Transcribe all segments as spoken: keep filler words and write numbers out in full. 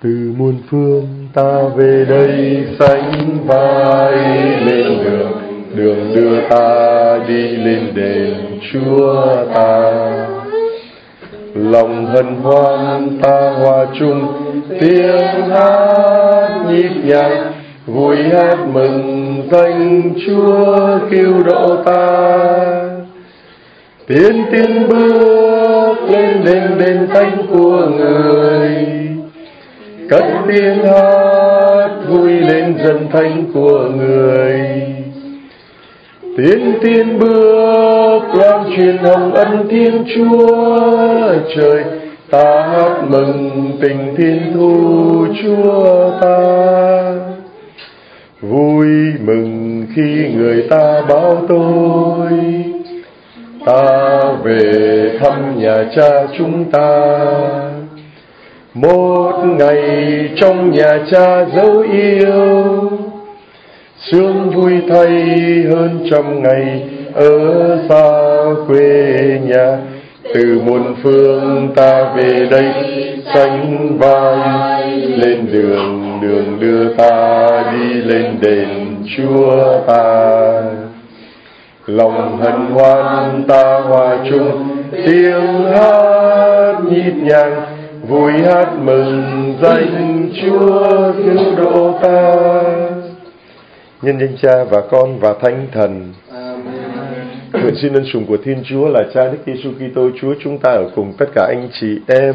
Từ muôn phương ta về đây sánh vai lên đường, đường đưa ta đi lên đền Chúa ta. Lòng hân hoan ta hòa chung tiếng hát nhịp nhàng, vui hát mừng danh Chúa cứu độ ta. Tiến tiến bước lên đền đền thánh của người, cất tiếng hát vui lên dân thánh của người. Tiến tiến bước loan truyền hồng ân Thiên Chúa trời, ta hát mừng tình Thiên thu Chúa ta. Vui mừng khi người ta báo tôi, ta về thăm nhà cha chúng ta. Một ngày trong nhà cha dấu yêu, sướng vui thay hơn trăm ngày ở xa quê nhà. Từ muôn phương ta về đây sánh vai lên đường, đường đưa ta đi lên đền Chúa ta. Lòng hân hoan ta hòa chung tiếng hát nhịp nhàng, vui hát mừng danh Chúa cứu độ ta. Nhân danh Cha và Con và Thánh Thần. Nguyện xin ân sủng của Thiên Chúa là Cha Đức Giêsu Kitô Chúa chúng ta ở cùng tất cả anh chị em.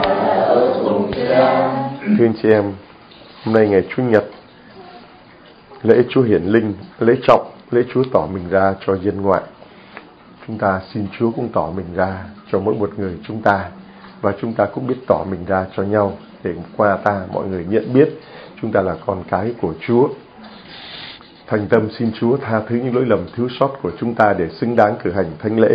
Thưa anh chị em, hôm nay ngày Chủ nhật, lễ Chúa Hiển Linh, lễ trọng, lễ Chúa tỏ mình ra cho dân ngoại. Chúng ta xin Chúa cũng tỏ mình ra cho mỗi một người chúng ta, và chúng ta cũng biết tỏ mình ra cho nhau, để qua ta mọi người nhận biết chúng ta là con cái của Chúa. Thành tâm xin Chúa tha thứ những lỗi lầm thiếu sót của chúng ta để xứng đáng cử hành thánh lễ.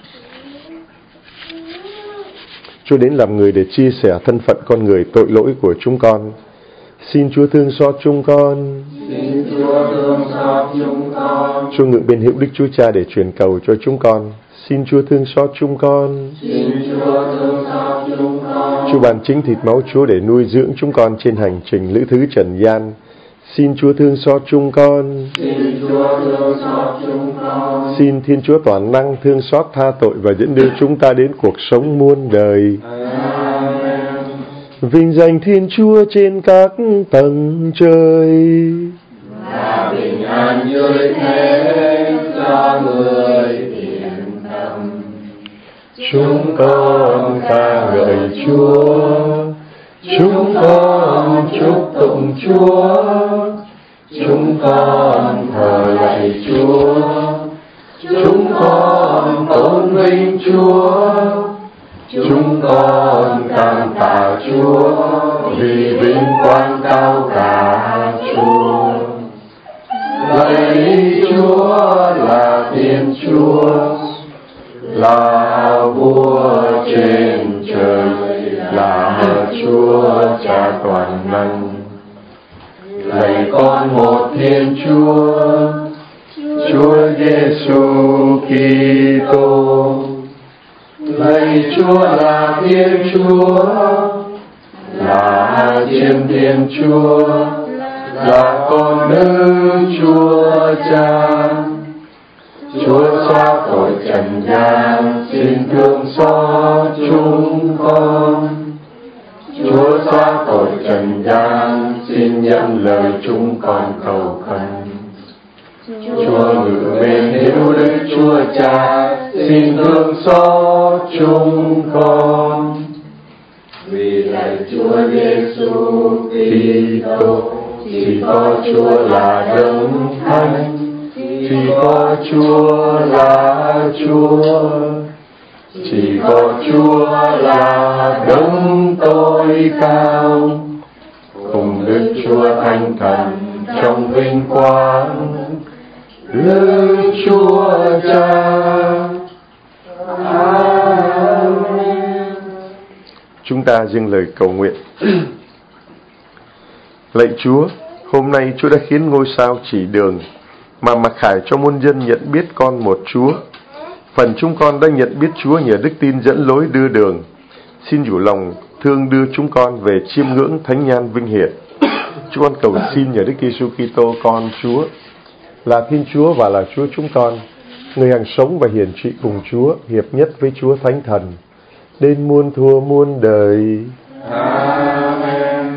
Chúa đến làm người để chia sẻ thân phận con người tội lỗi của chúng con. Xin Chúa thương xót chúng con. Xin Chúa thương xót chúng con. Chúa ngự bên hữu Đức Chúa Cha để truyền cầu cho chúng con. Xin Chúa thương xót chúng con. Xin Chúa thương xót chúng con. Chúa ban chính thịt máu Chúa để nuôi dưỡng chúng con trên hành trình lữ thứ trần gian. Xin Chúa thương xót chúng con. Xin Chúa thương xót chúng con. Xin Thiên Chúa toàn năng thương xót tha tội và dẫn đưa chúng ta đến cuộc sống muôn đời. Amen. Vinh danh Thiên Chúa trên các tầng trời, và bình an như thế cho người thiện tâm. Chúng con ca ngợi Chúa, chúng con chúc tụng Chúa, chúng con thờ lạy Chúa, chúng con tôn vinh Chúa, chúng con cảm tạ Chúa vì vinh quang cao cả Chúa. Lạy Chúa là Thiên Chúa, là vua trên trời, là Chúa Cha toàn năng. Lạy con một Thiên Chúa, Chúa Giêsu Kitô. Lạy Chúa là Thiên Chúa, là Chiên Thiên Chúa, là con Đức Chúa Cha. Chúa xóa tội trần gian, xin thương xót chúng con. Chúa xóa tội trần gian, xin nhận lời chúng con cầu khẩn. Chúa ngự bên hữu Đức Chúa Cha, xin thương xót chúng con. Vì lạy Chúa Giêsu Kitô, chỉ có Chúa là Đấng Thánh, chỉ có Chúa là Chúa, chỉ có Chúa là Đấng tối cao, cùng Đức Chúa Thánh Thần trong vinh quang. Đức Chúa Cha. Amen. Chúng ta dâng lời cầu nguyện. Lạy Chúa, hôm nay Chúa đã khiến ngôi sao chỉ đường mà mặc khải cho muôn dân nhận biết con một Chúa. Phần chúng con đã nhận biết Chúa nhờ đức tin dẫn lối đưa đường. Xin chủ lòng thương đưa chúng con về chiêm ngưỡng thánh nhan vinh hiển. Chúng con cầu xin nhờ Đức Giêsu Kitô con Chúa, là Thiên Chúa và là Chúa chúng con, người hằng sống và hiển trị cùng Chúa, hiệp nhất với Chúa Thánh Thần, đến muôn thuở muôn đời. Amen.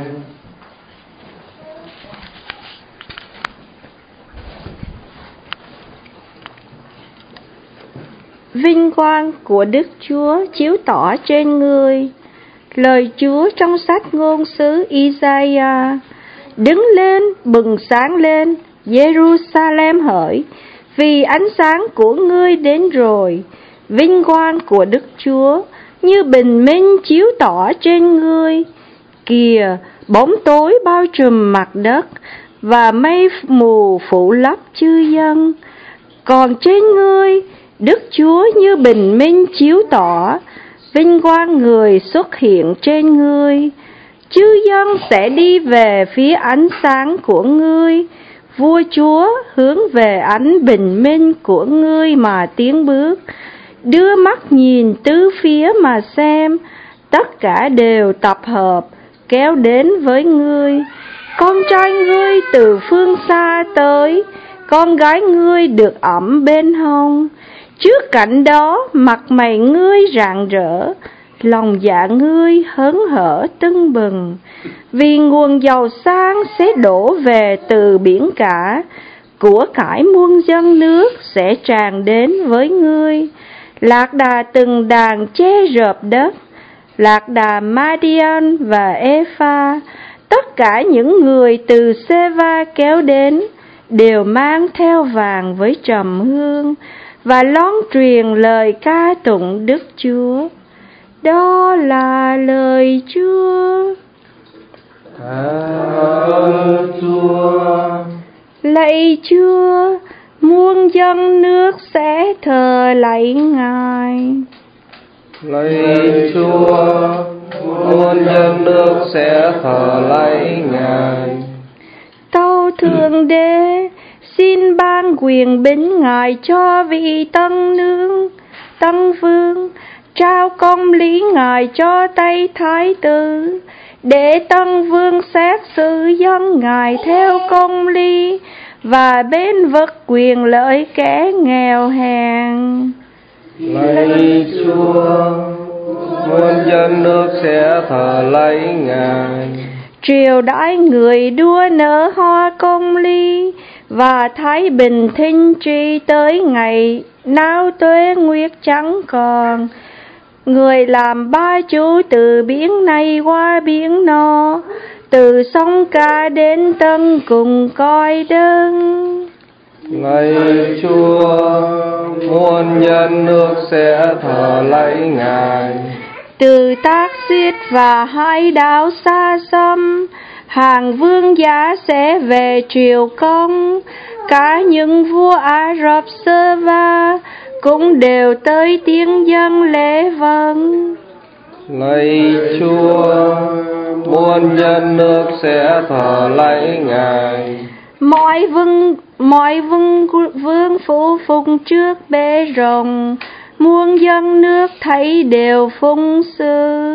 Vinh quang của Đức Chúa chiếu tỏ trên ngươi. Lời Chúa trong sách ngôn sứ Isaiah: đứng lên, bừng sáng lên, Jerusalem hỡi, vì ánh sáng của ngươi đến rồi. Vinh quang của Đức Chúa như bình minh chiếu tỏ trên ngươi. Kìa, bóng tối bao trùm mặt đất và mây mù phủ lấp chư dân. Còn trên ngươi, Đức Chúa như bình minh chiếu tỏ, vinh quang người xuất hiện trên ngươi. Chư dân sẽ đi về phía ánh sáng của ngươi. Vua Chúa hướng về ánh bình minh của ngươi mà tiến bước. Đưa mắt nhìn tứ phía mà xem, tất cả đều tập hợp, kéo đến với ngươi. Con trai ngươi từ phương xa tới, con gái ngươi được ẵm bên hông. Trước cảnh đó, mặt mày ngươi rạng rỡ, lòng dạ ngươi hớn hở tưng bừng, vì nguồn giàu sang sẽ đổ về từ biển cả, của cải muôn dân nước sẽ tràn đến với ngươi. Lạc đà từng đàn che rợp đất, lạc đà Madian và Epha, tất cả những người từ Seva kéo đến, đều mang theo vàng với trầm hương, và lon truyền lời ca tụng Đức Chúa. Đó là lời Chúa. Ơn Chúa. Lạy Chúa, muôn dân nước sẽ thờ lạy Ngài. Lạy Chúa, muôn dân nước sẽ thờ lạy Ngài. Tâu Thượng Đế, xin ban quyền bính Ngài cho vị tân nương, tân vương, trao công lý Ngài cho tay thái tử, để tân vương xét xử dân Ngài theo công lý và bên vực quyền lợi kẻ nghèo hèn. Lạy Chúa, muôn dân nước sẽ thờ lạy Ngài. Triều đãi người đua nở hoa công lý, và thái bình thinh tri tới ngày nao tuế nguyệt chẳng còn. Người làm ba chú từ biển này qua biển nọ, từ sông Ca đến Tân cùng coi đơn. Lạy Chúa, muôn dân nước sẽ thờ lạy Ngài. Từ Tác Xiết và hai đảo xa xăm, hàng vương giá sẽ về triều công. Cả những vua Ả Rập Sơ Va cũng đều tới tiếng dân lễ vâng. Lạy Chúa, muôn dân nước sẽ thờ lạy Ngài. Mọi vương mọi vương vương phủ phụng trước bể rồng, muôn dân nước thấy đều phụng sự.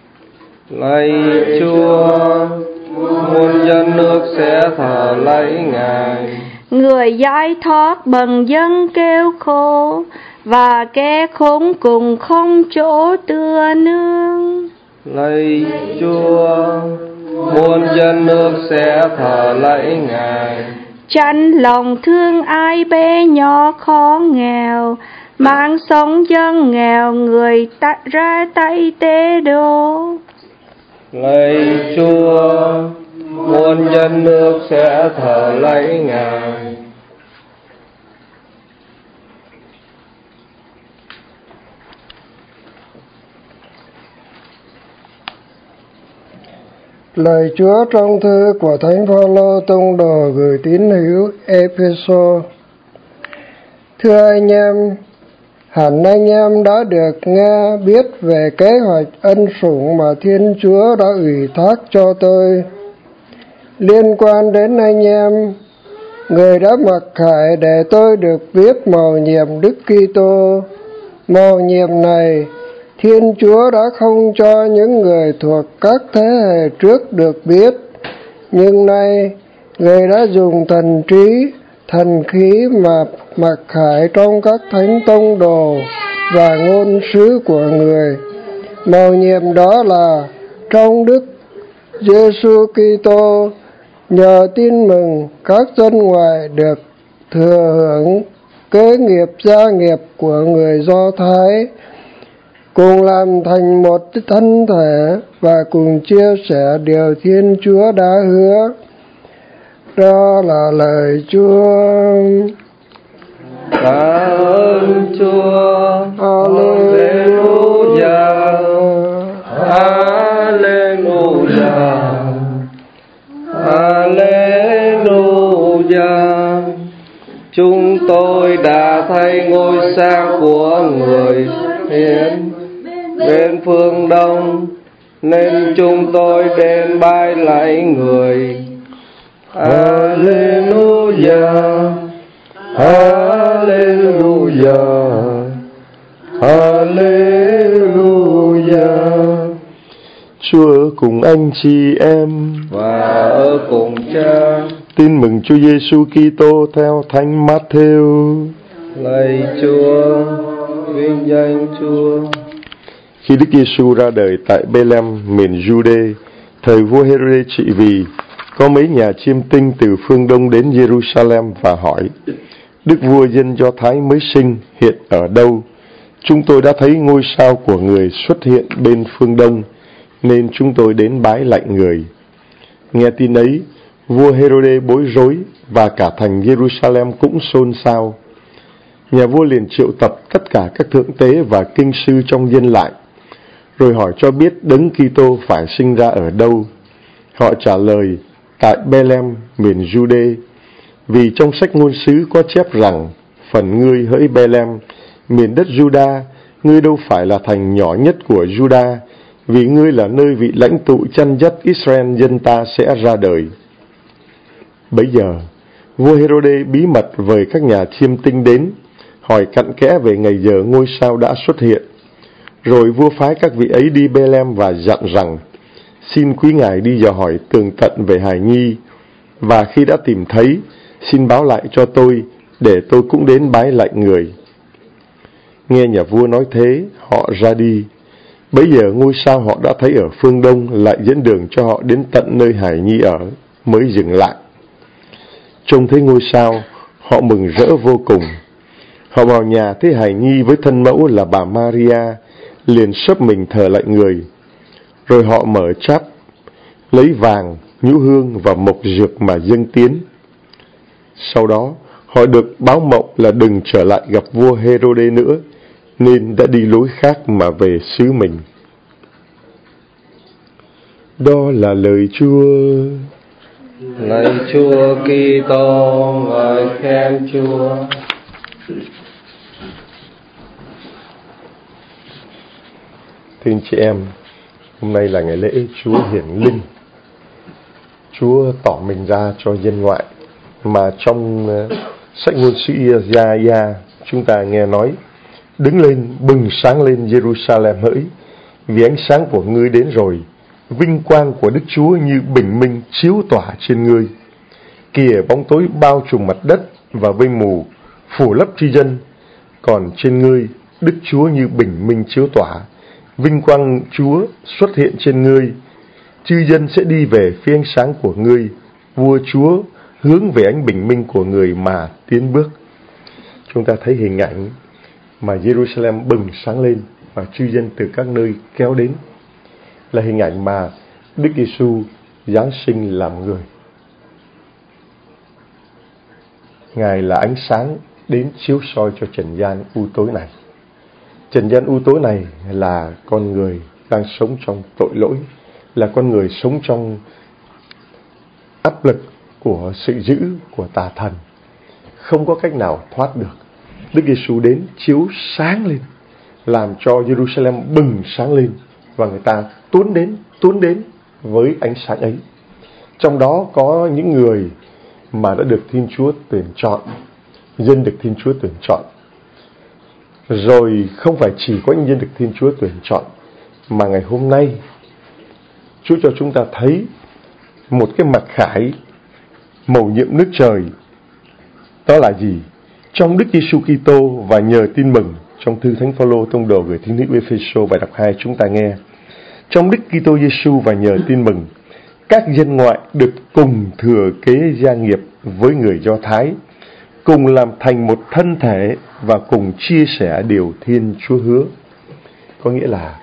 Lạy Chúa, muôn dân nước sẽ thờ lạy Ngài. Người giải thoát bần dân kêu khổ, và kẻ khốn cùng không chỗ tựa nương. Lạy Chúa, muôn dân nước sẽ thờ lạy Ngài. Chánh lòng thương ai bé nhỏ khó nghèo, mang sống dân nghèo người ta ra tay tế độ. Lạy Chúa, muôn dân nước sẽ thờ lạy Ngài. Lời Chúa trong thư của Thánh Phaolô tông đồ gửi tín hữu Epheso. Thưa anh em, hẳn anh em đã được nghe biết về kế hoạch ân sủng mà Thiên Chúa đã ủy thác cho tôi. Liên quan đến anh em, người đã mặc khải để tôi được viết mầu nhiệm Đức Kitô. Mầu nhiệm này Thiên Chúa đã không cho những người thuộc các thế hệ trước được biết, nhưng nay Người đã dùng thần trí, thần khí mà mặc khải trong các thánh tông đồ và ngôn sứ của Người. Mầu nhiệm đó là trong Đức Giêsu Kitô, nhờ tin mừng các dân ngoại được thừa hưởng kế nghiệp gia nghiệp của người Do Thái, cùng làm thành một thân thể và cùng chia sẻ điều Thiên Chúa đã hứa. Đó là lời Chúa. Cảm ơn Chúa. Hallelujah. Hallelujah. Hallelujah. Chúng tôi đã thấy ngôi sao của Người hiện bên phương Đông, nên chúng tôi đến bái lạy Người. Hallelujah. Hallelujah. Hallelujah. Chúa ở cùng anh chị em và ở cùng Cha. Tin mừng Chúa Giêsu Kitô theo Thánh Matthew. Lạy Chúa, vinh danh Chúa. Khi Đức Giêsu ra đời tại Bê-lem, miền Giu-đê, thời vua Hê-rô-đê trị vì, có mấy nhà chiêm tinh từ phương Đông đến Giê-ru-sa-lem và hỏi: Đức vua dân Do Thái mới sinh hiện ở đâu? Chúng tôi đã thấy ngôi sao của Người xuất hiện bên phương Đông, nên chúng tôi đến bái lạy Người. Nghe tin ấy, vua Hê-rô-đê bối rối và cả thành Giê-ru-sa-lem cũng xôn xao. Nhà vua liền triệu tập tất cả các thượng tế và kinh sư trong dân lại, rồi hỏi cho biết Đấng Kitô phải sinh ra ở đâu. Họ trả lời: tại Bê-lem, miền Giu-đê, vì trong sách ngôn sứ có chép rằng: phần ngươi hỡi Bê-lem, miền đất Giu-đa, ngươi đâu phải là thành nhỏ nhất của Giu-đa, vì ngươi là nơi vị lãnh tụ chăn dắt Israel dân ta sẽ ra đời. Bấy giờ, vua Hê-rô-đê bí mật vời các nhà chiêm tinh đến, hỏi cặn kẽ về ngày giờ ngôi sao đã xuất hiện. Rồi vua phái các vị ấy đi Bê-lem và dặn rằng: xin quý ngài đi dò hỏi tường tận về hài nhi, và khi đã tìm thấy, xin báo lại cho tôi, để tôi cũng đến bái lạy Người. Nghe nhà vua nói thế, họ ra đi. Bấy giờ ngôi sao họ đã thấy ở phương Đông lại dẫn đường cho họ đến tận nơi hài nhi ở, mới dừng lại. Trông thấy ngôi sao, họ mừng rỡ vô cùng. Họ vào nhà thấy hài nhi với thân mẫu là bà Maria, liền xấp mình thờ lạy Người. Rồi họ mở cháp, lấy vàng, nhũ hương và mộc dược mà dâng tiến. Sau đó, họ được báo mộng là đừng trở lại gặp vua Hê-rô-đê nữa, nên đã đi lối khác mà về xứ mình. Đó là lời Chúa. Lạy Chúa Kitô, ngợi khen Chúa. Thưa anh chị em, hôm nay là ngày lễ Chúa Hiển Linh. Chúa tỏ mình ra cho dân ngoại, mà trong uh, sách ngôn sứ Isaiah chúng ta nghe nói: đứng lên, bừng sáng lên Giê-ru-sa-lem hỡi, vì ánh sáng của ngươi đến rồi, vinh quang của Đức Chúa như bình minh chiếu tỏa trên ngươi. Kìa, bóng tối bao trùm mặt đất và mây mù phủ lấp tri dân, còn trên ngươi Đức Chúa như bình minh chiếu tỏa, vinh quang Chúa xuất hiện trên ngươi. Chư dân sẽ đi về phía ánh sáng của ngươi, vua Chúa hướng về ánh bình minh của người mà tiến bước. Chúng ta thấy hình ảnh mà Giê-ru-sa-lem bừng sáng lên và chư dân từ các nơi kéo đến, là hình ảnh mà Đức Giêsu giáng sinh làm người. Ngài là ánh sáng đến chiếu soi cho trần gian u tối này. Trần gian u tối này là con người đang sống trong tội lỗi, là con người sống trong áp lực của sự dữ của tà thần, không có cách nào thoát được. Đức Giêsu đến chiếu sáng lên, làm cho Giê-ru-sa-lem bừng sáng lên, và người ta tuôn đến, tuôn đến với ánh sáng ấy. Trong đó có những người mà đã được Thiên Chúa tuyển chọn, dân được Thiên Chúa tuyển chọn, Rồi không phải chỉ có những dân được Thiên Chúa tuyển chọn, mà ngày hôm nay Chúa cho chúng ta thấy một cái mặc khải mầu nhiệm nước trời. Đó là gì? Trong Đức Giêsu Kitô và nhờ tin mừng, trong thư Thánh Phaolô tông đồ gửi tín hữu Ê-phê-sô bài đọc hai chúng ta nghe. Trong Đức Kitô Giêsu và nhờ tin mừng, các dân ngoại được cùng thừa kế gia nghiệp với người Do Thái, cùng làm thành một thân thể và cùng chia sẻ điều Thiên Chúa hứa. Có nghĩa là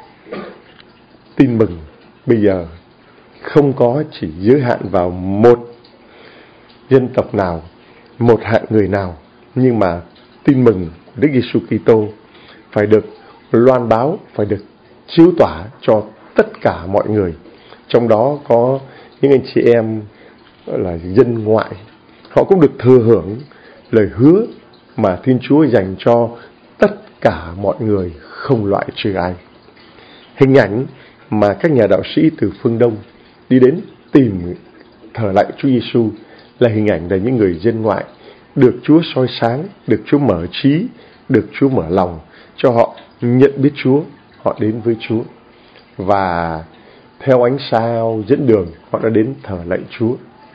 tin mừng bây giờ không có chỉ giới hạn vào một dân tộc nào, một hạng người nào, nhưng mà tin mừng Đức Giêsu Kitô phải được loan báo, phải được chiếu tỏa cho tất cả mọi người. Trong đó có những anh chị em là dân ngoại, họ cũng được thừa hưởng lời hứa mà Thiên Chúa dành cho tất cả mọi người, không loại trừ ai. Hình ảnh mà các nhà đạo sĩ từ phương Đông đi đến tìm thờ lạy Chúa Giêsu là hình ảnh là những người dân ngoại được Chúa soi sáng, được Chúa mở trí, được Chúa mở lòng cho họ nhận biết Chúa, họ đến với Chúa. Và theo ánh sao dẫn đường, họ đã đến thờ lạy Chúa.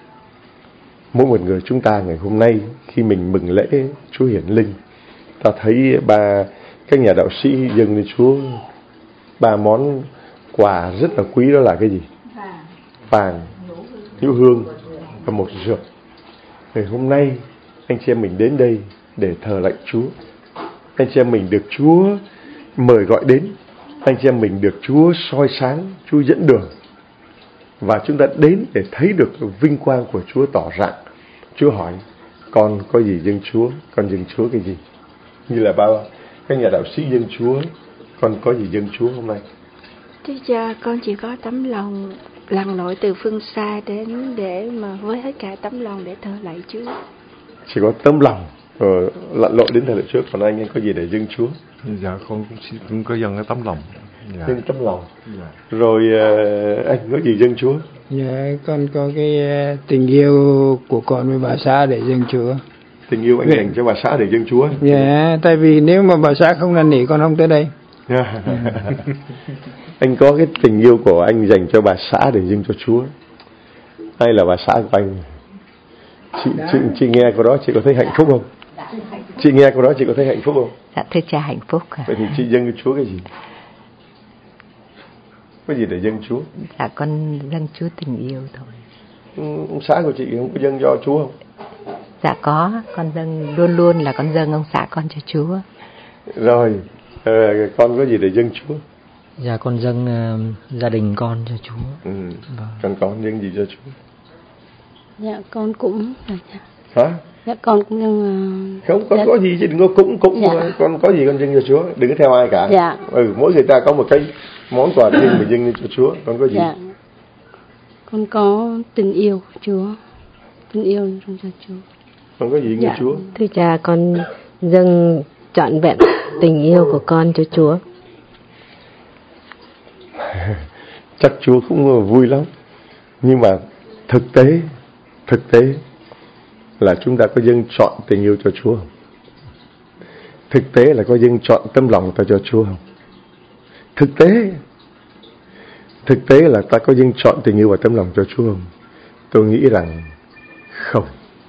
Mỗi một người chúng ta ngày hôm nay khi mình mừng lễ Chúa Hiển Linh, ta thấy ba các nhà đạo sĩ dâng lên Chúa ba món quà rất là quý, đó là cái gì? Vàng, nhũ hương và một dược. Ngày hôm nay anh chị em mình đến đây để thờ lạy Chúa. Anh chị em mình được Chúa mời gọi đến, anh chị em mình được Chúa soi sáng, Chúa dẫn đường, và chúng ta đến để thấy được vinh quang của Chúa tỏ rạng. Chúa hỏi: con có gì dâng Chúa? Con dâng Chúa cái gì? Như là bao các nhà đạo sĩ dâng Chúa, con có gì dâng Chúa hôm nay? Thưa cha, con chỉ có tấm lòng lặn lội từ phương xa đến để mà với hết cả tấm lòng để thờ lạy Chúa. Chỉ có tấm lòng uh, lặn lội đến thờ lạy Chúa. Còn anh, anh có gì để dâng Chúa? Dạ con cũng, cũng có dâng cái tấm lòng. Dạ. Dâng tấm lòng. Dạ. Rồi uh, anh có gì dâng Chúa? Dạ, con có cái uh, tình yêu của con với bà xã để dâng Chúa. Tình yêu anh dành cho bà xã để dâng Chúa? Dạ, tại vì nếu mà bà xã không năn nỉ con không tới đây. Anh có cái tình yêu của anh dành cho bà xã để dâng cho Chúa. Ai là bà xã của anh? Chị, chị, chị nghe câu đó chị có thấy hạnh phúc không? Chị nghe câu đó chị có thấy hạnh phúc không? Dạ thưa cha, hạnh phúc à. Vậy thì chị dâng cho Chúa cái gì? Có gì để dâng Chúa? Dạ con dâng Chúa tình yêu thôi. Ông xã của chị không có dâng cho Chúa không? Dạ có, con dâng luôn luôn là con dâng ông xã con cho Chúa. Rồi, ờ, con có gì để dâng Chúa? Dạ con dâng uh, gia đình con cho Chúa. Ừ. Vâng. Còn con dâng gì cho Chúa? Dạ con cũng Hả? Dạ con cũng dâng uh... Không, con dạ. Có gì chứ đừng có cũng cũng dạ. Con có gì con dâng cho Chúa, đừng có theo ai cả. Dạ. Ừ, mỗi người ta có một cái món quà riêng mà dâng cho Chúa. Con có gì? Dạ. Con có tình yêu Chúa, tình yêu trong cho Chúa. Con có gì dạ. Cho Chúa? Thưa cha, con dâng trọn vẹn tình yêu của con cho Chúa. Chắc Chúa cũng vui lắm. Nhưng mà thực tế Thực tế là chúng ta có dâng trọn tình yêu cho Chúa không? Thực tế là có dâng trọn tấm lòng ta cho Chúa không? Thực tế Thực tế là ta có dâng trọn tình yêu và tấm lòng cho Chúa không? Tôi nghĩ rằng không.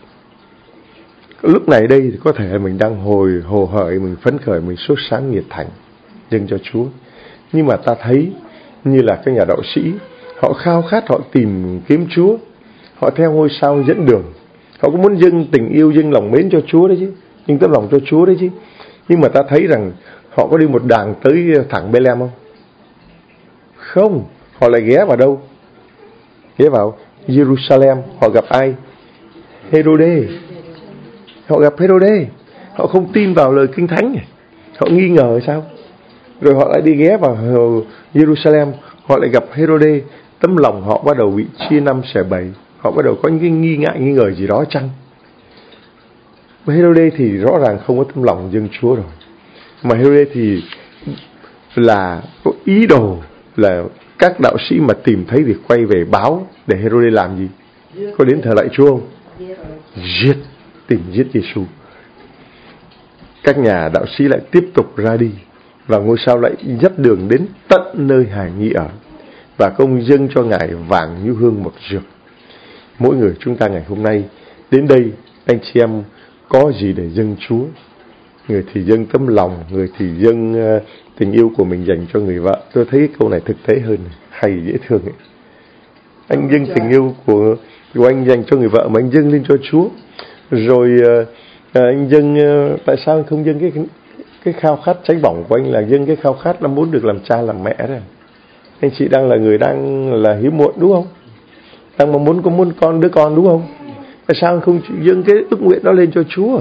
Lúc này đây thì có thể mình đang hồi hồ hởi, mình phấn khởi, mình sốt sáng nhiệt thành dâng cho Chúa. Nhưng mà ta thấy như là các nhà đạo sĩ, họ khao khát, họ tìm kiếm Chúa, họ theo ngôi sao dẫn đường, họ cũng muốn dâng tình yêu, dâng lòng mến cho Chúa đấy chứ, dâng tấm lòng cho Chúa đấy chứ. Nhưng mà ta thấy rằng họ có đi một đàng tới thẳng Bethlehem không? Không. Họ lại ghé vào đâu? Ghé vào Jerusalem. Họ gặp ai? Herode. Họ gặp Herode. Họ không tin vào lời Kinh Thánh, họ nghi ngờ sao? Rồi họ lại đi ghé vào Jerusalem, họ lại gặp Herode. Tấm lòng họ bắt đầu bị chia năm xẻ bảy, họ bắt đầu có những cái nghi ngại, nghi ngờ gì đó chăng? Herode thì rõ ràng không có tấm lòng dâng Chúa rồi, mà Herode thì là có ý đồ là các đạo sĩ mà tìm thấy thì quay về báo để Herode làm gì? Có đến thờ lạy Chúa không? Giết, tìm giết Giêsu. các nhà đạo sĩ lại tiếp tục ra đi, và ngôi sao lại dắt đường đến tận nơi Hài Nhi ở, và công dâng cho Ngài vàng như hương một rượu. Mỗi người chúng ta ngày hôm nay đến đây, anh chị em có gì để dâng Chúa? Người thì dâng tấm lòng, người thì dâng uh, tình yêu của mình dành cho người vợ. Tôi thấy câu này thực tế hơn, hay dễ thương ấy. Anh dâng tình yêu của, của anh dành cho người vợ mà anh dâng lên cho Chúa. Rồi uh, anh dâng, uh, tại sao anh không dâng cái cái khao khát cháy bỏng của anh là dâng cái khao khát là muốn được làm cha làm mẹ đó? Anh chị đang là người đang là hiếm muộn đúng không? Đang mong muốn có muốn con đứa con đúng không? Tại sao anh không dâng cái ước nguyện đó lên cho Chúa?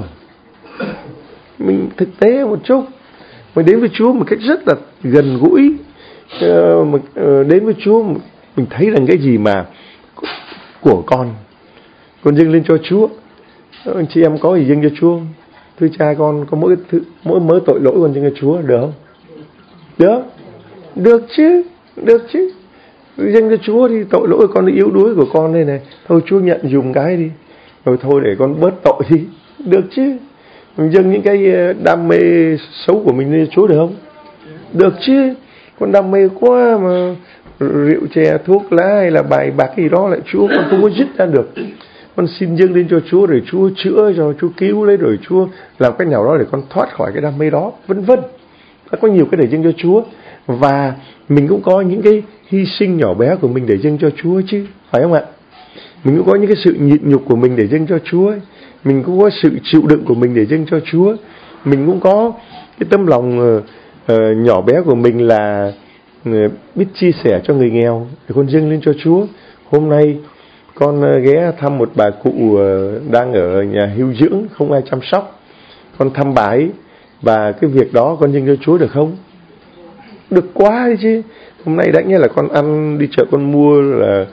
Mình thực tế một chút, mình đến với Chúa một cách rất là gần gũi, uh, uh, đến với Chúa mình thấy rằng cái gì mà của con con dâng lên cho Chúa. Anh chị em có gì dâng cho Chúa? Thưa cha, con có mỗi thứ, mỗi mớ tội lỗi con dâng cho Chúa, được không? Được, được chứ, được chứ. Dâng cho Chúa thì tội lỗi con, yếu đuối của con đây này, thôi Chúa nhận dùng cái đi, rồi thôi để con bớt tội đi, được chứ. Mình dâng những cái đam mê xấu của mình lên cho Chúa được không? Được chứ. Con đam mê quá mà rượu chè thuốc lá hay là bài bạc gì đó lại Chúa con không có dứt ra được. Con xin dâng lên cho Chúa rồi Chúa chữa cho, Chúa cứu lấy, rồi Chúa làm cách nào đó để con thoát khỏi cái đam mê đó, vân vân. Có nhiều cái để dâng cho Chúa, và mình cũng có những cái hy sinh nhỏ bé của mình để dâng cho Chúa chứ, phải không ạ? Mình cũng có những cái sự nhịn nhục của mình để dâng cho Chúa, mình cũng có sự chịu đựng của mình để dâng cho Chúa, mình cũng có cái tấm lòng uh, uh, nhỏ bé của mình là uh, biết chia sẻ cho người nghèo để con dâng lên cho Chúa. Hôm nay con uh, ghé thăm một bà cụ uh, đang ở nhà hưu dưỡng, không ai chăm sóc. Con thăm bà ấy, và cái việc đó con dâng cho Chúa được không? Được quá đi chứ. Hôm nay đã nghe là con ăn đi chợ con mua là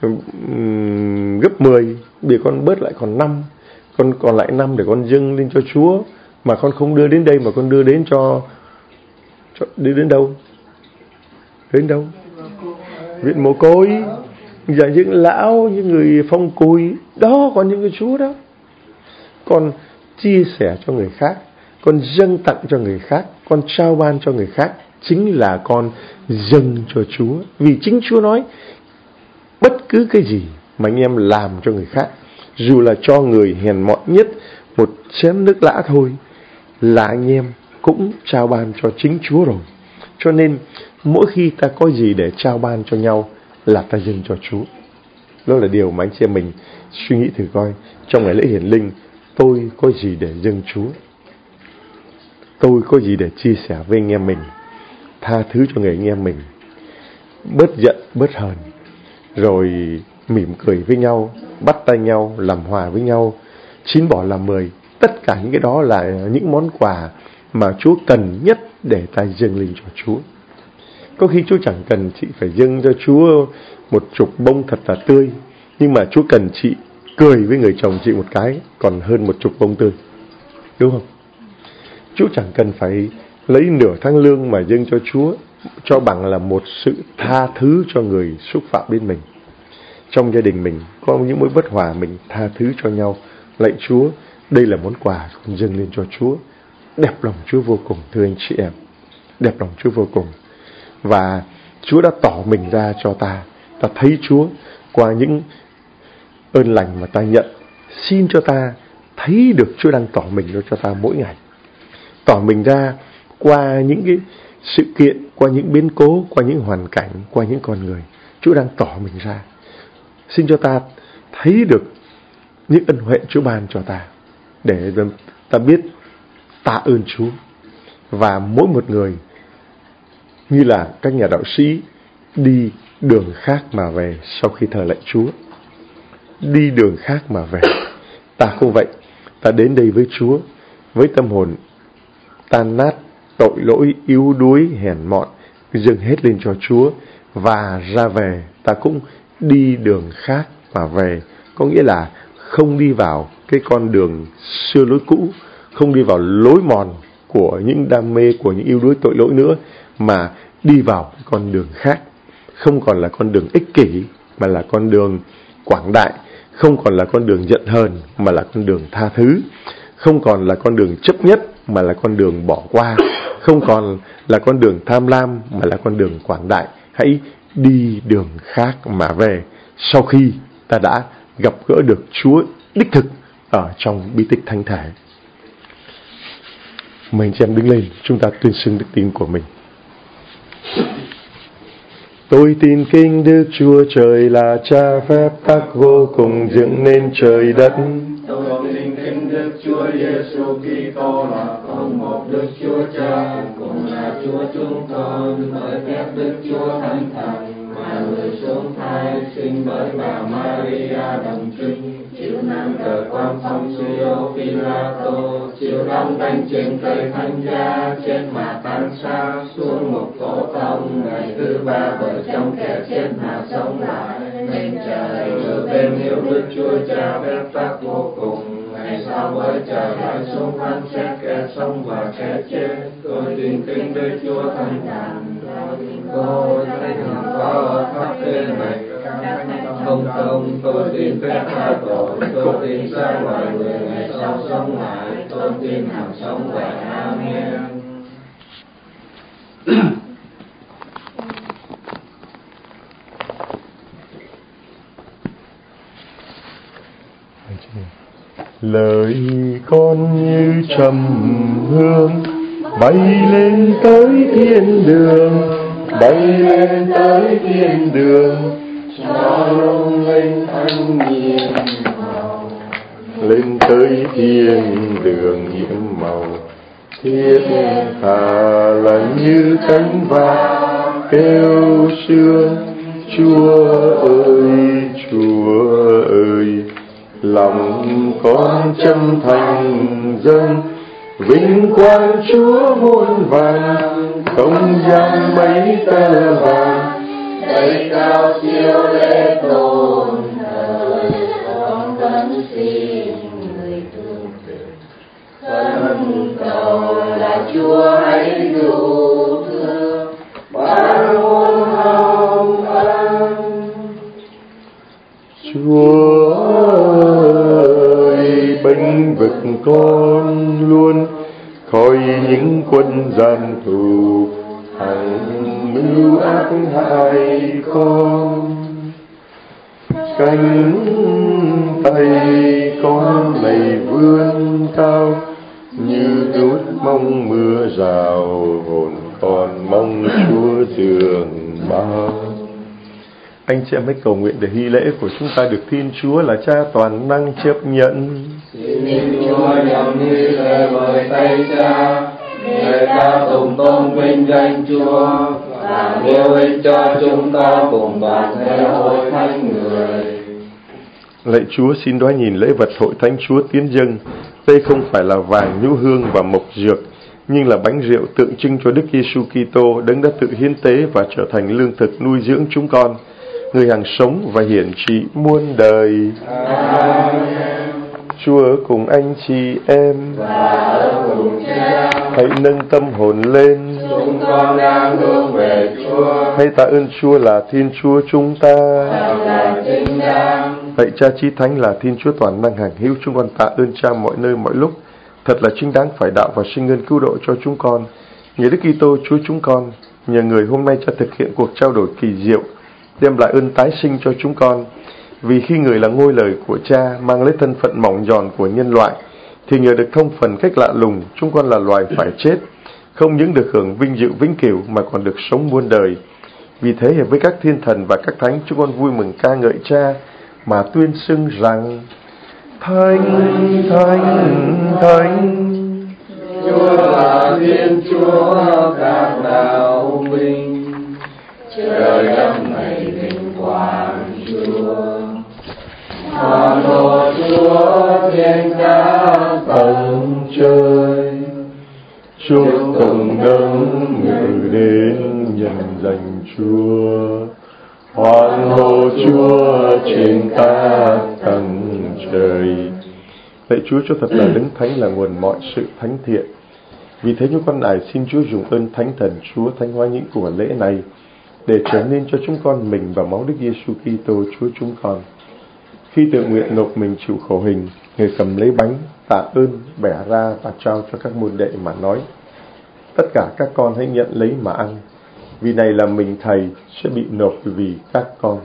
um, gấp mười, bây giờ con bớt lại còn năm, con còn lại năm để con dâng lên cho Chúa, mà con không đưa đến đây mà con đưa đến cho, cho đưa đến đâu? Đến đâu? Viện mồ côi, và những lão, những người phong cùi đó, còn những người Chúa đó. Con chia sẻ cho người khác, con dâng tặng cho người khác, con trao ban cho người khác, chính là con dâng cho Chúa. Vì chính Chúa nói bất cứ cái gì mà anh em làm cho người khác, dù là cho người hèn mọn nhất một chén nước lã thôi, là anh em cũng trao ban cho chính Chúa rồi. Cho nên mỗi khi ta có gì để trao ban cho nhau là ta dâng cho Chúa. Đó là điều mà anh chị em mình suy nghĩ thử coi. Trong ngày lễ hiển linh, tôi có gì để dâng Chúa? Tôi có gì để chia sẻ với anh em mình, tha thứ cho người anh em mình, bớt giận, bớt hờn, rồi mỉm cười với nhau, bắt tay nhau, làm hòa với nhau, chín bỏ làm mười. Tất cả những cái đó là những món quà mà Chúa cần nhất để ta dâng lên cho Chúa. Có khi Chúa chẳng cần chị phải dâng cho Chúa một chục bông thật là tươi, nhưng mà Chúa cần chị cười với người chồng chị một cái còn hơn một chục bông tươi, đúng không? Chúa chẳng cần phải lấy nửa tháng lương mà dâng cho Chúa, cho bằng là một sự tha thứ cho người xúc phạm đến mình. Trong gia đình mình có những mối bất hòa, mình tha thứ cho nhau. Lạy Chúa, đây là món quà con dâng lên cho Chúa. Đẹp lòng Chúa vô cùng, thưa anh chị em. Đẹp lòng Chúa vô cùng. Và Chúa đã tỏ mình ra cho ta. Ta thấy Chúa qua những ơn lành mà ta nhận. Xin cho ta thấy được Chúa đang tỏ mình ra cho ta mỗi ngày. Tỏ mình ra qua những cái sự kiện, qua những biến cố, qua những hoàn cảnh, qua những con người. Chúa đang tỏ mình ra. Xin cho ta thấy được những ân huệ Chúa ban cho ta, để ta biết tạ ơn Chúa. Và mỗi một người như là các nhà đạo sĩ đi đường khác mà về sau khi thờ lạy Chúa. Đi đường khác mà về. Ta không vậy. Ta đến đây với Chúa với tâm hồn tan nát, tội lỗi, yếu đuối, hèn mọn, dâng hết lên cho Chúa, và ra về ta cũng đi đường khác mà về. Có nghĩa là không đi vào cái con đường xưa lối cũ, không đi vào lối mòn của những đam mê, của những yếu đuối tội lỗi nữa, mà đi vào con đường khác. Không còn là con đường ích kỷ, mà là con đường quảng đại. Không còn là con đường giận hờn, mà là con đường tha thứ. Không còn là con đường chấp nhất, mà là con đường bỏ qua, không còn là con đường tham lam mà là con đường quảng đại. Hãy đi đường khác mà về sau khi ta đã gặp gỡ được Chúa đích thực ở trong bí tích thánh thể. Mời anh chị em đứng lên, chúng ta tuyên xưng đức tin của mình. Tôi tin kính Đức Chúa Trời là Cha phép tắc vô cùng dựng nên trời đất. Tôi tin kính Đức Chúa Giêsu Kitô là con một Đức Chúa Cha, cùng là Chúa chúng con, bởi phép Đức Chúa Thánh Thần mà người xuống thai, sinh bởi bà Maria đồng trinh, chịu nặng đời quan phong Pôncio Pilato, chịu đóng đinh trên cây thánh giá, chết mà tan xác, xuống một cỗ tông, ngày thứ ba bởi trong kẻ chết mà sống lại, lên trời ngự bên hiếu Đức Chúa Cha phép tắc vô cùng. Ngày sau với trời lại xuống phán xét kẻ sống và kẻ chết. Tôi tin kính Đức Chúa Thánh Thần, tôi thánh thần có ở khắp thế này, không không tôi tin phép tha tội, tôi tin xác loài người ngày sau sống lại, tôi tin hằng sống vậy. Amen. Lời con như trầm hương bay lên tới thiên đường, bay lên tới thiên đường, cho lung linh thanh nhiệm màu, lên tới thiên đường nhiễm màu. Thiết tha là như cánh vàng kêu sương, Chúa ơi, Chúa ơi, lòng con chân thành dâng vinh quang Chúa muôn vàn, không gian mấy tơ vàng đầy cao siêu lễ tôn thờ. Con vẫn xin người thương khẩn cầu là Chúa hãy cứu thương ban muôn hồng ân. Chúa ơi, bênh vực con luôn khỏi những quân gian thù hằng mưu ác hại con. Cánh tay con này vươn cao như đốt mong mưa rào, hồn con mong Chúa dường bao. Anh chị em hãy cầu nguyện để hy lễ của chúng ta được Thiên Chúa là Cha toàn năng chấp nhận. Xin Chúa nhận hy lễ bởi tay Cha, để ta tùng tôn vinh danh Chúa và yêu ích cho chúng ta cùng toàn thể hội thánh người. Lạy Chúa, xin đoái nhìn lễ vật hội thánh Chúa tiến dâng. Đây không phải là vàng, nhũ hương và mộc dược, nhưng là bánh rượu tượng trưng cho Đức Giêsu Kitô, đấng đã tự hiến tế và trở thành lương thực nuôi dưỡng chúng con, người hằng sống và hiển trị muôn đời. Amen. Chúa ở cùng anh chị em và ở cùng Cha. Hãy nâng tâm hồn lên, chúng con đang hướng về Chúa. Hãy tạ ơn Chúa là Thiên Chúa chúng ta. Là chính đáng. Hãy Cha Chí Thánh là Thiên Chúa toàn năng hằng hữu, chúng con tạ ơn Cha mọi nơi mọi lúc. Thật là chính đáng phải đạo và sinh ơn cứu độ cho chúng con. Nhờ Đức Kitô Chúa chúng con, nhờ người hôm nay Cha thực hiện cuộc trao đổi kỳ diệu, đem lại ơn tái sinh cho chúng con. Vì khi người là ngôi lời của Cha, mang lấy thân phận mỏng giòn của nhân loại, thì nhờ được thông phần cách lạ lùng, chúng con là loài phải chết, không những được hưởng vinh dự vĩnh cửu mà còn được sống muôn đời. Vì thế với các thiên thần và các thánh, chúng con vui mừng ca ngợi Cha mà tuyên xưng rằng: Thánh, Thánh, Thánh, Chúa là Thiên Chúa các đạo binh, trời đất này vinh quang Chúa. Hoan hô Chúa thiên ca tầng trời, chúc tụng đấng ngự đến nhân danh Chúa. Hoan hô Chúa trên các tầng trời. Lạy Chúa, Chúa thật là đấng thánh, là nguồn mọi sự thánh thiện. Vì thế chúng con nài xin Chúa dùng ơn Thánh Thần Chúa thánh hóa những của lễ này, để trở nên cho chúng con mình và máu Đức Giêsu Kitô Chúa chúng con. Khi tự nguyện nộp mình chịu khổ hình, Người cầm lấy bánh, tạ ơn, bẻ ra và trao cho các môn đệ mà nói: tất cả các con hãy nhận lấy mà ăn, vì này là mình Thầy sẽ bị nộp vì các con.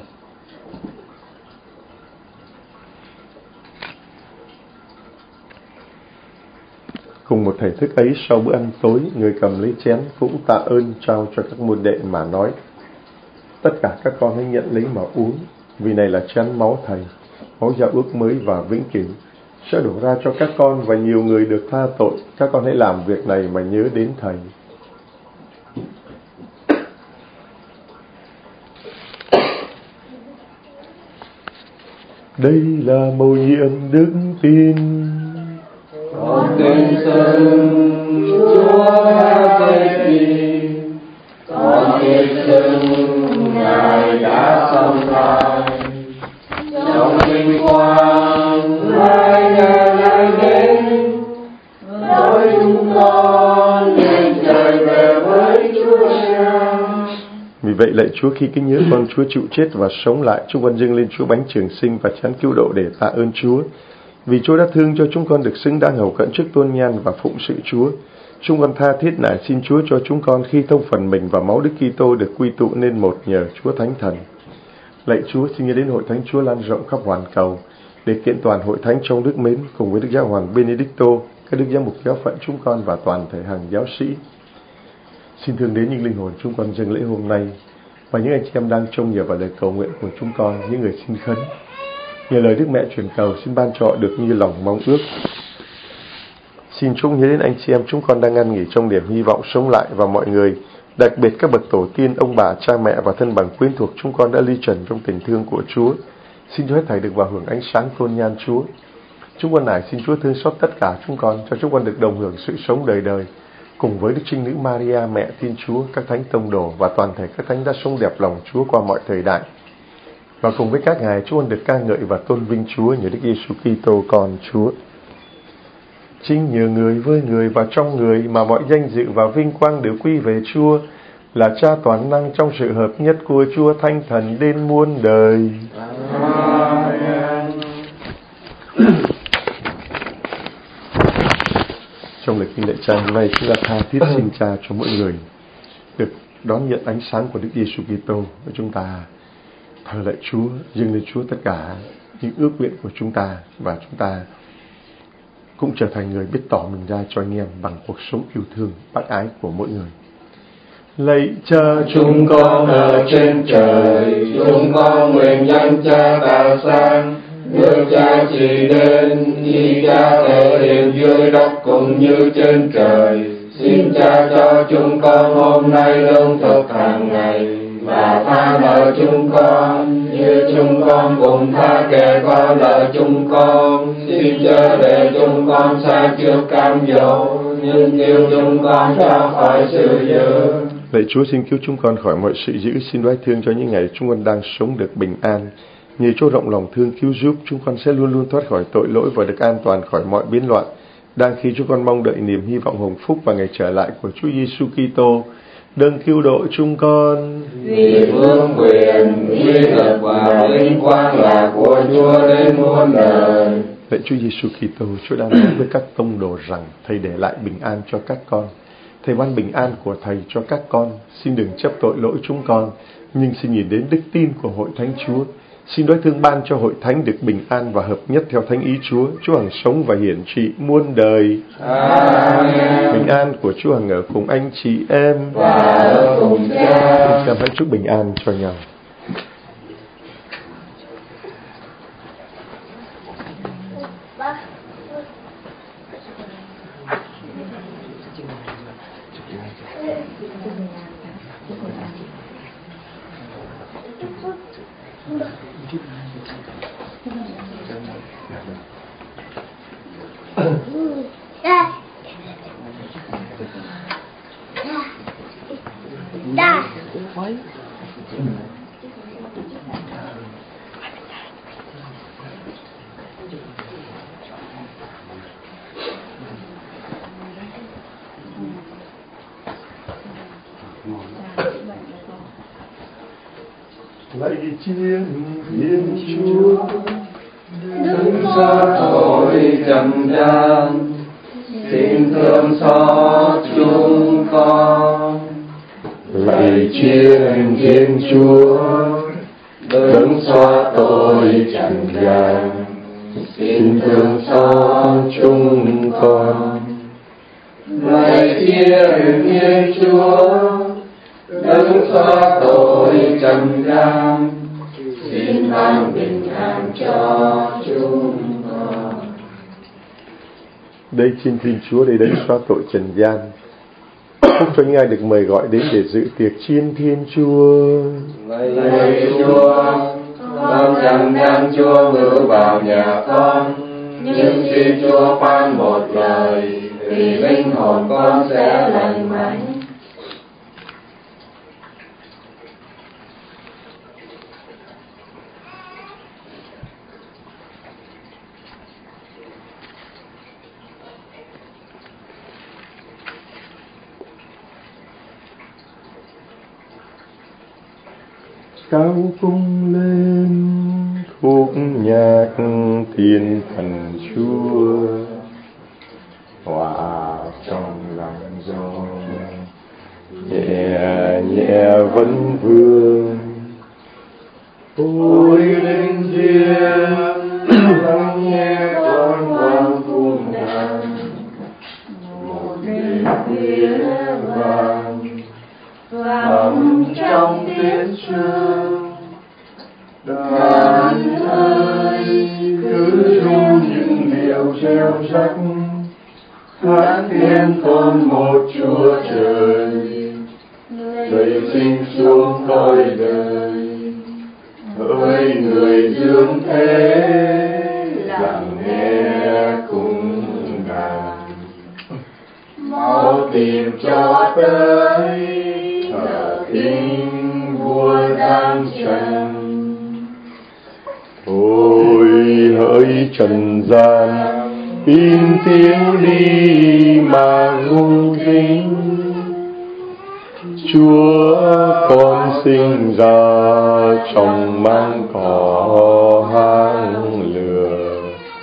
Cùng một thể thức ấy, sau bữa ăn tối, Người cầm lấy chén cũng tạ ơn trao cho các môn đệ mà nói: tất cả các con hãy nhận lấy mà uống, vì này là chén máu Thầy, máu giao ước mới và vĩnh cửu, sẽ đổ ra cho các con và nhiều người được tha tội. Các con hãy làm việc này mà nhớ đến Thầy. Đây là mầu nhiệm đức tin. Con tin xưng Chúa đã chết đi, con tin xưng Ngài đã sống lại, trong vinh quang hai Ngài lại đến, đôi chúng con nên trở về với Chúa Cha. Vì vậy lạy Chúa, khi kính nhớ con Chúa chịu chết và sống lại, chúng con dâng lên Chúa bánh trường sinh và chén cứu độ để tạ ơn Chúa. Vì Chúa đã thương cho chúng con được xứng đáng hầu cận trước tôn nhan và phụng sự Chúa. Chúng con tha thiết nài xin Chúa cho chúng con khi thông phần mình và máu Đức Kitô được quy tụ nên một nhờ Chúa Thánh Thần. Lạy Chúa, xin nhớ đến hội thánh Chúa lan rộng khắp hoàn cầu, để kiện toàn hội thánh trong đức mến cùng với Đức Giáo hoàng Benedicto, các đức giám mục giáo phận chúng con và toàn thể hàng giáo sĩ. Xin thương đến những linh hồn chúng con dâng lễ hôm nay và những anh chị em đang trông nhờ vào lời cầu nguyện của chúng con, những người xin khấn. Nhờ lời Đức Mẹ truyền cầu, xin ban cho họ được như lòng mong ước. Xin chúng nhớ đến anh chị em chúng con đang ăn nghỉ trong điểm hy vọng sống lại và mọi người, đặc biệt các bậc tổ tiên, ông bà, cha mẹ và thân bằng quyến thuộc chúng con đã ly trần trong tình thương của Chúa. Xin cho hết thảy được vào hưởng ánh sáng tôn nhan Chúa. Chúng con nài xin Chúa thương xót tất cả chúng con, cho chúng con được đồng hưởng sự sống đời đời cùng với Đức Trinh Nữ Maria, mẹ Thiên Chúa, các thánh tông đồ và toàn thể các thánh đã sống đẹp lòng Chúa qua mọi thời đại. Và cùng với các ngài, chúng con được ca ngợi và tôn vinh Chúa nhờ Đức Giêsu Kitô con Chúa. Chính nhờ người, với người và trong người mà mọi danh dự và vinh quang đều quy về Chúa, là Cha toàn năng trong sự hợp nhất của Chúa Thánh Thần đến muôn đời. Amen. Trong lời kinh lễ Cha hôm nay, chúng ta tha thiết xin Cha cho mỗi người được đón nhận ánh sáng của Đức Giêsu Kitô, và chúng ta thờ lạy Chúa, dâng lên Chúa tất cả những ước nguyện của chúng ta, và chúng ta cũng trở thành người biết tỏ mình ra cho anh em bằng cuộc sống yêu thương bác ái của mỗi người. Lạy Cha chúng con ở trên trời, chúng con nguyện danh Cha tạo sang, nước Cha chỉ đến, ý Cha thể hiện dưới đất cũng như trên trời. Xin Cha cho chúng con hôm nay lương thực hàng ngày, và tha nợ chúng con như chúng con cũng tha kẻ có nợ chúng con. Xin chớ để chúng con sa trước cám dỗ, nhưng cứu chúng con ra khỏi sự dữ. Lạy Chúa, xin cứu chúng con khỏi mọi sự dữ. Xin đoái thương cho những ngày chúng con đang sống được bình an. Nhờ Chúa rộng lòng thương cứu giúp, chúng con sẽ luôn luôn thoát khỏi tội lỗi và được an toàn khỏi mọi biến loạn. Đang khi chúng con mong đợi niềm hy vọng hồng phúc và ngày trở lại của Chúa Giêsu Kitô, đấng cứu độ chúng con. Vì vương quyền, uy lực và vinh quang là của Chúa đến muôn đời. Lạy Chúa Giêsu Kitô, Chúa đã nói với các tông đồ rằng Thầy để lại bình an cho các con. Thầy ban bình an của Thầy cho các con. Xin đừng chấp tội lỗi chúng con, nhưng xin nhìn đến đức tin của hội thánh Chúa. Xin đối thương ban cho hội thánh được bình an và hợp nhất theo thánh ý Chúa. Chúa hằng sống và hiển trị muôn đời. Amen. Bình an của Chúa hằng ở cùng anh chị em và ở cùng Cha. Chúng ta hãy chúc bình an cho nhau. Lạy Chiên Thiên Chúa, tội trần gian, xin thương xót chúng con. Lạy Thiên Thiên Chúa, đấng xóa tội trần gian, xin thương xót chúng con. Lạy Thiên Thiên Chúa, đấng xóa tội trần gian, xin ban bình an cho chúng con. Đây Thiên Thiên Chúa, đây đấng xóa tội trần gian, phúc cho những ai được mời gọi đến để dự tiệc chiên Thiên Chúa. Lạy Chúa, con chẳng đang Chúa ngự vào nhà con, nhưng xin Chúa phán một lời thì linh hồn con sẽ lành mạnh. Cao cung lên khúc nhạc thiên thần Chúa, hòa trong lặng gió nhẹ nhẹ vẫn vương. Ôi linh thiêng lắng nghe con vang cung đàn, một đêm khuya vàng vang trong tiết sương. Đàn ơi cứ ru những điệu reo rắc, hát tiếng con một Chúa trời, người sinh xuống cõi đời. Hỡi người dương thế lặng nghe cùng đàn, mau tìm cho tới thờ kính vua đang trần. Ôi hỡi trần gian, im tiếng đi mà rung rinh. Chúa con sinh ra trong mang cỏ hang lừa,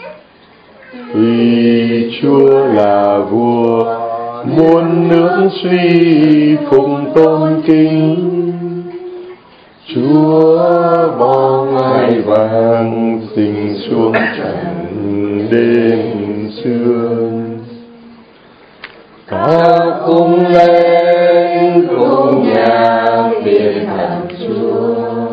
vì Chúa là vua muôn nước suy phụng tôn kính. Chúa bóng ngai vàng sinh xuống trần đêm sương. Ca cung lên cùng nhạc thiên thần Chúa,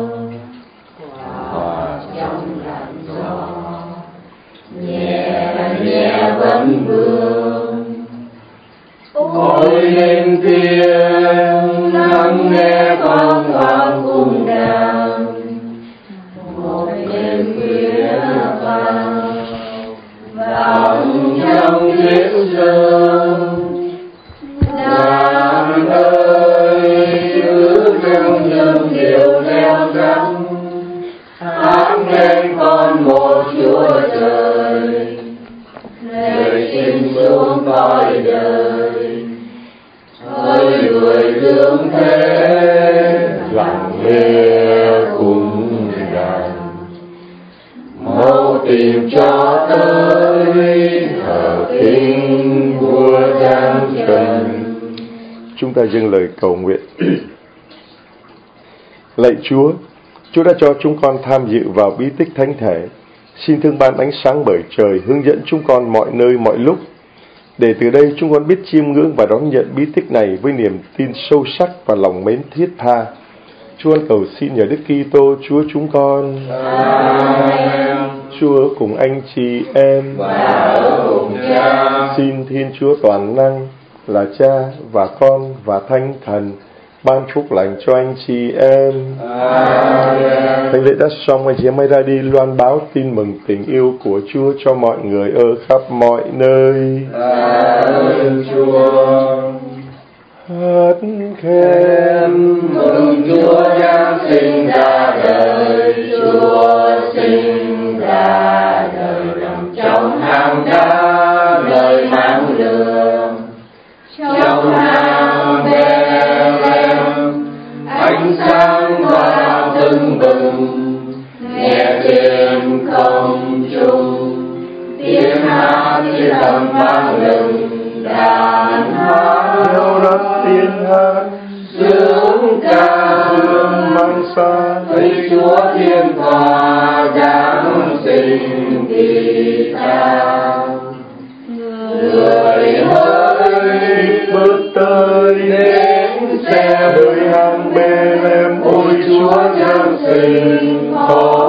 hòa trong làn gió nhẹ nhẹ vẫn vương. Ôi linh thiêng lắng nghe con hoàng cung đàn, một đêm khuya vàng vang trong tiết sương. Đàn ơi cứ reo những điệu reo rắc, hát lên con một Chúa trời, người sinh xuống cõi đời. Hỡi người dương thế lặng nghe cùng đàn, mau tìm cho tới thờ kính vua đang trần. Chúng ta dâng lời cầu nguyện. Lạy Chúa, Chúa đã cho chúng con tham dự vào bí tích thánh thể. Xin thương ban ánh sáng bởi trời hướng dẫn chúng con mọi nơi mọi lúc, để từ đây chúng con biết chiêm ngưỡng và đón nhận bí tích này với niềm tin sâu sắc và lòng mến thiết tha. Chúa con cầu xin nhờ Đức Kitô Chúa chúng con. Amen. Chúa cùng anh chị em và cùng Cha. Xin Thiên Chúa toàn năng là Cha và Con và Thánh Thần ban phúc lành cho anh chị em. Amen. Thánh lễ đã xong, anh chị em hãy ra đi loan báo tin mừng tình yêu của Chúa cho mọi người ở khắp mọi nơi. Ơn Chúa. Hát khen mừng Chúa Giáng sinh ra đời, Chúa sinh ra đời nằm trong hang đá lời mang lường. Trong hang Bethlehem ánh sáng và tưng bừng, nghe tiếng không trung tiếng chia tầm vang lừng đàn hát theo đất tiếng hát sướng ca dương mang xa thấy Chúa thiên hòa giáng sinh vì ta. Người hỡi bước tới đến xem đời hàng Bethlehem ôi Chúa giáng sinh.